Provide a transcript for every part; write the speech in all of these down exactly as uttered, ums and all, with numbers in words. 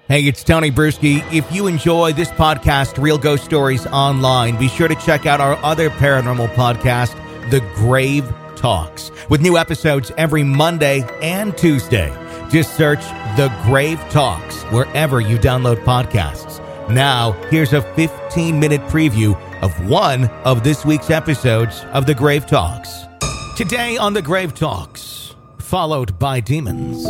Hey, it's Tony Bruschi. If you enjoy this podcast, Real Ghost Stories Online, be sure to check out our other paranormal podcast, The Grave Talks, with new episodes every Monday and Tuesday. Just search The Grave Talks wherever you download podcasts. Now, here's a fifteen-minute preview of one of this week's episodes of The Grave Talks. Today on The Grave Talks, followed by demons.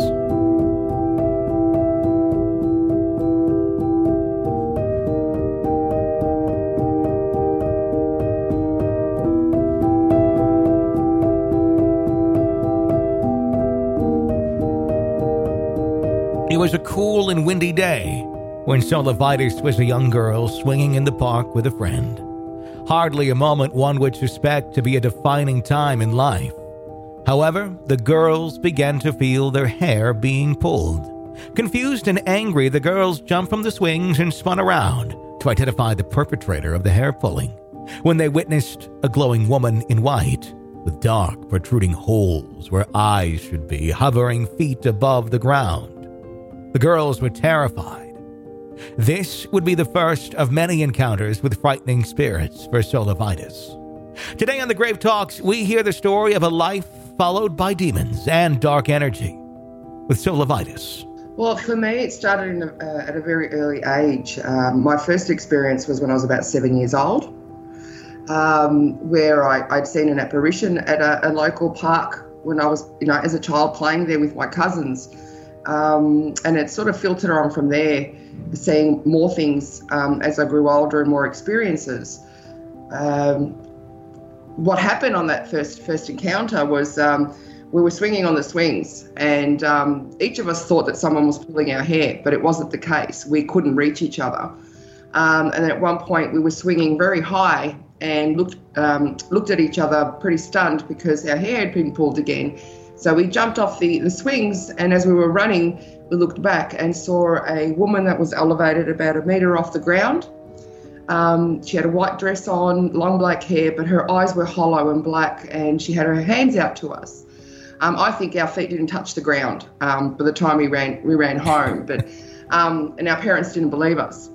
It was a cool and windy day when Solovaitis was a young girl swinging in the park with a friend. Hardly a moment one would suspect to be a defining time in life. However, the girls began to feel their hair being pulled. Confused and angry, the girls jumped from the swings and spun around to identify the perpetrator of the hair pulling when they witnessed a glowing woman in white with dark protruding holes where eyes should be, hovering feet above the ground. The girls were terrified. This would be the first of many encounters with frightening spirits for Solovaitis. Today on The Grave Talks, we hear the story of a life followed by demons and dark energy with Solovaitis. Well, for me, it started in a, uh, at a very early age. Um, my first experience was when I was about seven years old, um, where I, I'd seen an apparition at a, a local park when I was, you know, as a child playing there with my cousins. Um, and it sort of filtered on from there, seeing more things um, as I grew older and more experiences. Um, what happened on that first first encounter was um, we were swinging on the swings, and um, each of us thought that someone was pulling our hair, but it wasn't the case. We couldn't reach each other. Um, and at one point we were swinging very high and looked um, looked at each other pretty stunned because our hair had been pulled again. So we jumped off the, the swings, and as we were running, we looked back and saw a woman that was elevated about a metre off the ground. Um, she had a white dress on, long black hair, but her eyes were hollow and black, and she had her hands out to us. Um, I think our feet didn't touch the ground um, by the time we ran we ran home, but um, and our parents didn't believe us.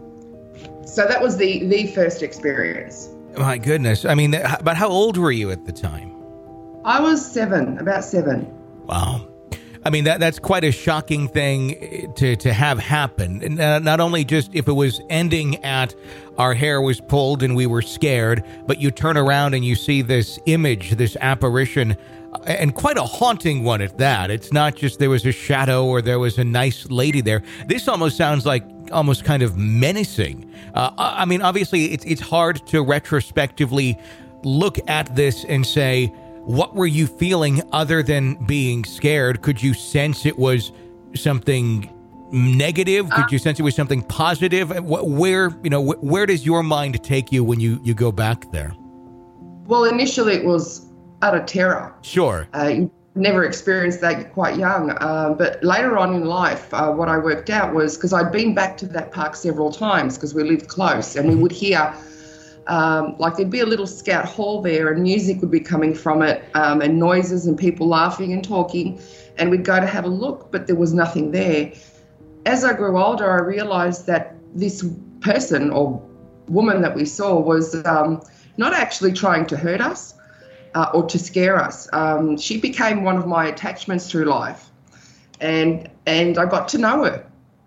So that was the, the first experience. My goodness. I mean, but how old were you at the time? I was seven, about seven. Wow. I mean, that that's quite a shocking thing to, to have happen. And uh, not only just if it was ending at our hair was pulled and we were scared, but you turn around and you see this image, this apparition, and quite a haunting one at that. It's not just there was a shadow or there was a nice lady there. This almost sounds like almost kind of menacing. Uh, I mean, obviously, it's it's hard to retrospectively look at this and say, what were you feeling other than being scared? Could you sense it was something negative? Could you sense it was something positive? Where, you know, where does your mind take you when you, you go back there? Well, initially it was utter terror. Sure. Uh, you never experienced that, you're quite young. Uh, but later on in life, uh, what I worked out was, because I'd been back to that park several times because we lived close, and we would hear Um, like there'd be a little scout hall there, and music would be coming from it, um, and noises and people laughing and talking, and we'd go to have a look, but there was nothing there. As I grew older, I realised that this person or woman that we saw was um, not actually trying to hurt us uh, or to scare us. Um, she became one of my attachments through life, and and I got to know her.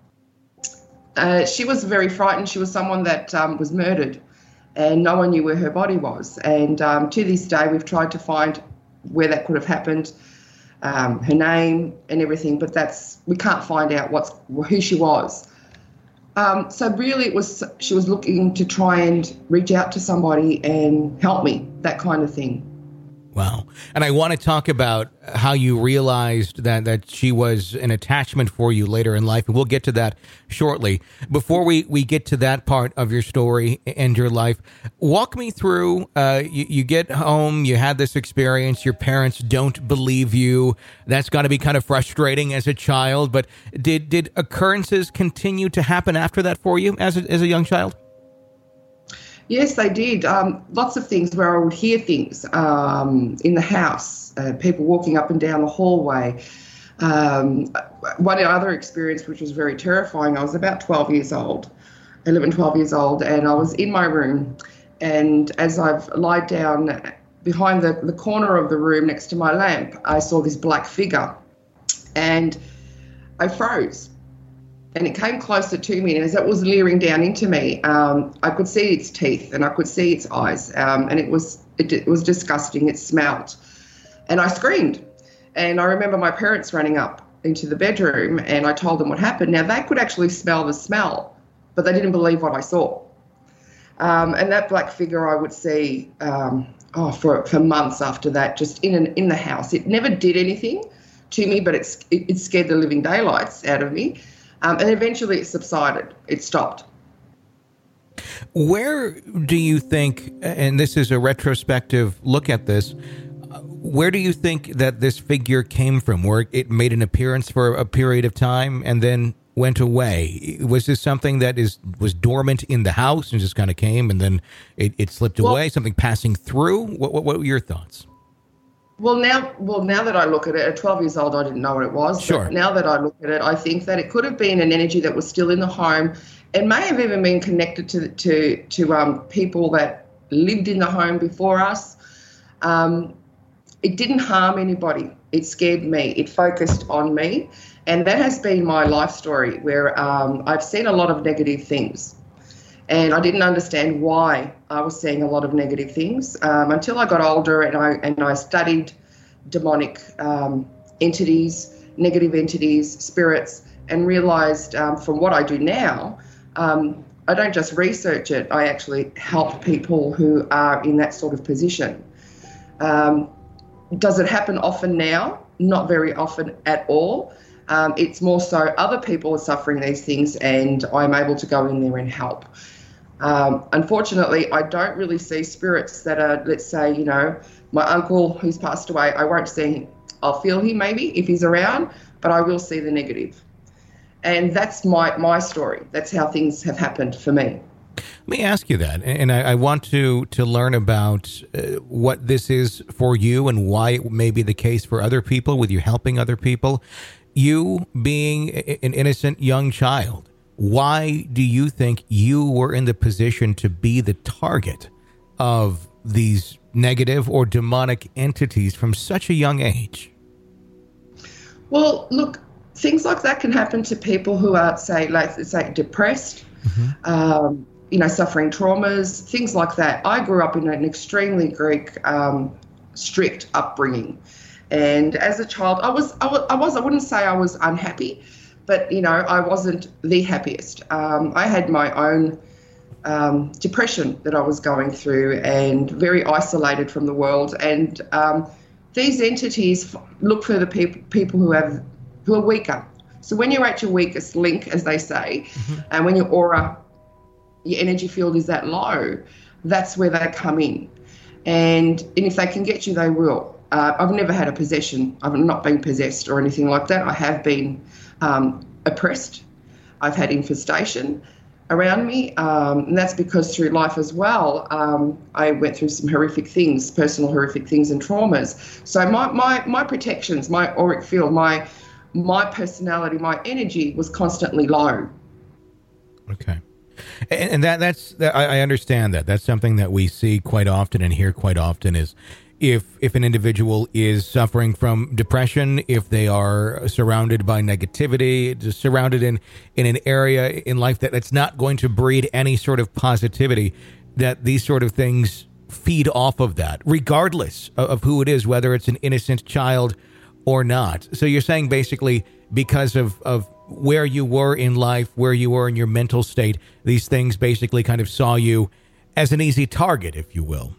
Uh, she was very frightened. She was someone that um, was murdered, and no one knew where her body was. And um, to this day, we've tried to find where that could have happened, um, her name and everything, but that's we can't find out what's who she was. Um, so really, it was she was looking to try and reach out to somebody and help me, that kind of thing. Wow. And I want to talk about how you realized that, that she was an attachment for you later in life. And we'll get to that shortly. Before we, we get to that part of your story and your life, walk me through, uh, you, you get home, you had this experience, your parents don't believe you. That's got to be kind of frustrating as a child. But did, did occurrences continue to happen after that for you as a, as a young child? Yes, they did. Um, lots of things where I would hear things um, in the house, uh, people walking up and down the hallway, Um, one other experience, which was very terrifying, I was about twelve years old, eleven, twelve years old, and I was in my room. And as I've lied down behind the, the corner of the room next to my lamp, I saw this black figure, and I froze. And it came closer to me, and as it was leering down into me, um, I could see its teeth and I could see its eyes, um, and it was it, it was disgusting. It smelled, and I screamed. And I remember my parents running up into the bedroom, and I told them what happened. Now, they could actually smell the smell, but they didn't believe what I saw. Um, and that black figure I would see um, oh, for for months after that, just in an, in the house. It never did anything to me, but it, it, it scared the living daylights out of me. Um, and eventually it subsided. It stopped. Where do you think, and this is a retrospective look at this, where do you think that this figure came from? Where it made an appearance for a period of time and then went away? Was this something that is was dormant in the house and just kind of came and then it, it slipped well, away, something passing through? What, what, what were your thoughts? Well, now, well, now that I look at it, at twelve years old, I didn't know what it was. Sure. But now that I look at it, I think that it could have been an energy that was still in the home, and may have even been connected to to to um, people that lived in the home before us. Um, it didn't harm anybody. It scared me. It focused on me, and that has been my life story. Where um, I've seen a lot of negative things. And I didn't understand why I was seeing a lot of negative things um, until I got older and I and I studied demonic um, entities, negative entities, spirits, and realised um, from what I do now, um, I don't just research it, I actually help people who are in that sort of position. Um, does it happen often now? Not very often at all. Um, it's more so other people are suffering these things and I'm able to go in there and help. Um, unfortunately, I don't really see spirits that are, let's say, you know, my uncle who's passed away, I won't see him. I'll feel him maybe if he's around, but I will see the negative. And that's my, my story. That's how things have happened for me. Let me ask you that, and I, I want to, to learn about uh, what this is for you and why it may be the case for other people with you helping other people. You being an innocent young child, why do you think you were in the position to be the target of these negative or demonic entities from such a young age? Well, look, things like that can happen to people who are, say, like, say depressed, mm-hmm. um, you know, suffering traumas, things like that. I grew up in an extremely Greek, um, strict upbringing. And as a child, I was, I was, I was, I wouldn't say I was unhappy, but, you know, I wasn't the happiest. Um, I had my own um, depression that I was going through and very isolated from the world. And um, these entities look for the people people who have who are weaker. So when you're at your weakest link, as they say, mm-hmm. and when your aura, your energy field is that low, that's where they come in. And, and if they can get you, they will. Uh, I've never had a possession. I've not been possessed or anything like that. I have been um, oppressed. I've had infestation around me, um, and that's because through life as well, um, I went through some horrific things, personal horrific things and traumas. So my my my protections, my auric field, my my personality, my energy was constantly low. Okay. And, and that that's that, I, I understand that. That's something that we see quite often and hear quite often is if if an individual is suffering from depression, if they are surrounded by negativity, just surrounded in, in an area in life that, that's not going to breed any sort of positivity, that these sort of things feed off of that, regardless of, of who it is, whether it's an innocent child or not. So you're saying basically because of, of where you were in life, where you were in your mental state, these things basically kind of saw you as an easy target, if you will.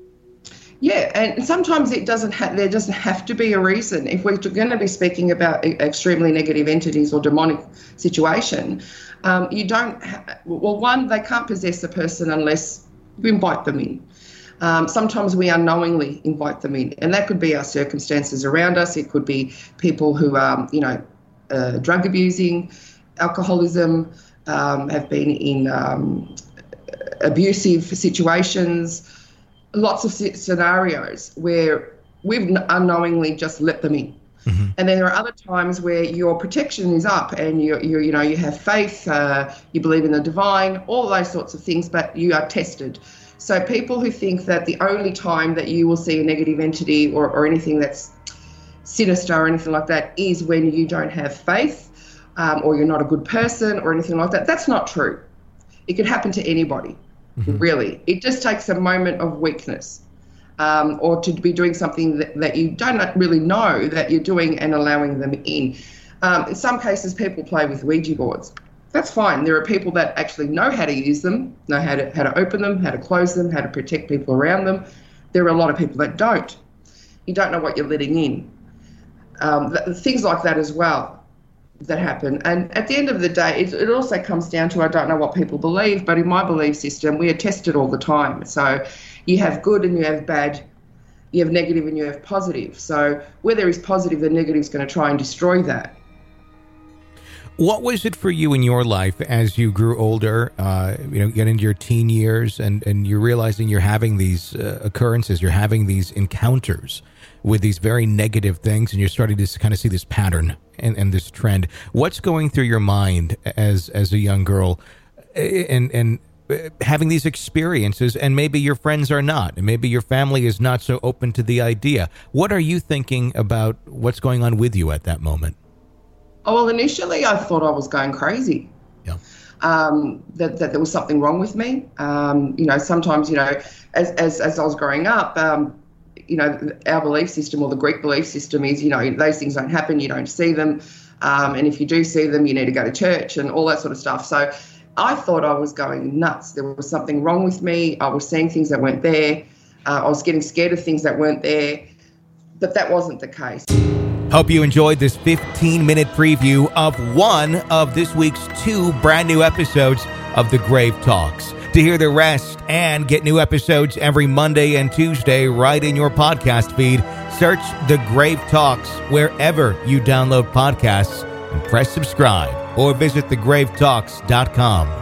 Yeah, and sometimes it doesn't ha- there doesn't have to be a reason. If we're going to be speaking about extremely negative entities or demonic situation, um, you don't, ha- well, one, they can't possess a person unless you invite them in. Um, sometimes we unknowingly invite them in, and that could be our circumstances around us. It could be people who are, you know, uh, drug abusing, alcoholism, um, have been in um, abusive situations. Lots of scenarios where we've unknowingly just let them in. Mm-hmm. And then there are other times where your protection is up and you you you know you have faith, uh, you believe in the divine, all those sorts of things, but you are tested. So people who think that the only time that you will see a negative entity or, or anything that's sinister or anything like that is when you don't have faith um, or you're not a good person or anything like that, that's not true. It could happen to anybody, mm-hmm. really. It just takes a moment of weakness um, or to be doing something that, that you don't really know that you're doing and allowing them in. Um, in some cases, people play with Ouija boards. That's fine. There are people that actually know how to use them, know how to how to open them, how to close them, how to protect people around them. There are a lot of people that don't. You don't know what you're letting in. Um, th- things like that as well that happen. And at the end of the day, it, it also comes down to, I don't know what people believe, but in my belief system, we are tested all the time. So you have good and you have bad, you have negative and you have positive. So where there is positive, the negative is going to try and destroy that. What was it for you in your life as you grew older, uh, you know, get into your teen years and, and you're realizing you're having these uh, occurrences, you're having these encounters with these very negative things and you're starting to kind of see this pattern and, and this trend. What's going through your mind as as a young girl and, and having these experiences, and maybe your friends are not, and maybe your family is not so open to the idea? What are you thinking about what's going on with you at that moment? Oh, well, initially I thought I was going crazy. Yeah. Um, that, that there was something wrong with me. Um, you know, sometimes, you know, as as, as I was growing up, um, you know, our belief system or the Greek belief system is, you know, those things don't happen, you don't see them. Um, and if you do see them, you need to go to church and all that sort of stuff. So I thought I was going nuts. There was something wrong with me. I was seeing things that weren't there. Uh, I was getting scared of things that weren't there. But that wasn't the case. Hope you enjoyed this fifteen-minute preview of one of this week's two brand new episodes of The Grave Talks. To hear the rest and get new episodes every Monday and Tuesday right in your podcast feed, search The Grave Talks wherever you download podcasts and press subscribe or visit the grave talks dot com.